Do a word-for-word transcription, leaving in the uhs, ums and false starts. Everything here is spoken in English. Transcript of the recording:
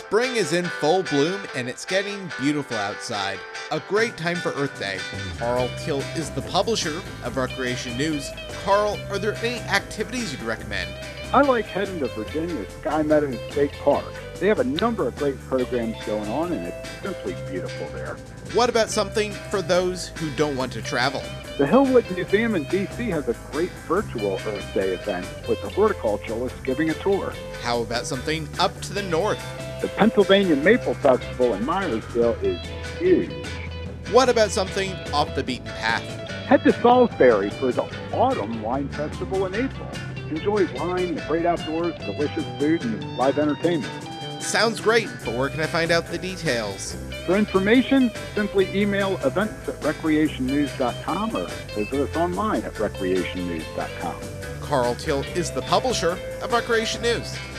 Spring is in full bloom and it's getting beautiful outside. A great time for Earth Day. Carl Teal is the publisher of Recreation News. Carl, are there any activities you'd recommend? I like heading to Virginia's Sky Meadows State Park. They have a number of great programs going on and it's simply beautiful there. What about something for those who don't want to travel? The Hillwood Museum in D C has a great virtual Earth Day event with the horticulturalists giving a tour. How about something up to the north? The Pennsylvania Maple Festival in Myersville is huge. What about something off the beaten path? Head to Salisbury for the Autumn Wine Festival in April. Enjoy wine, the great outdoors, delicious food, and live entertainment. Sounds great, but where can I find out the details? For information, simply email events at recreation news dot com or visit us online at recreation news dot com. Carl Teal is the publisher of Recreation News.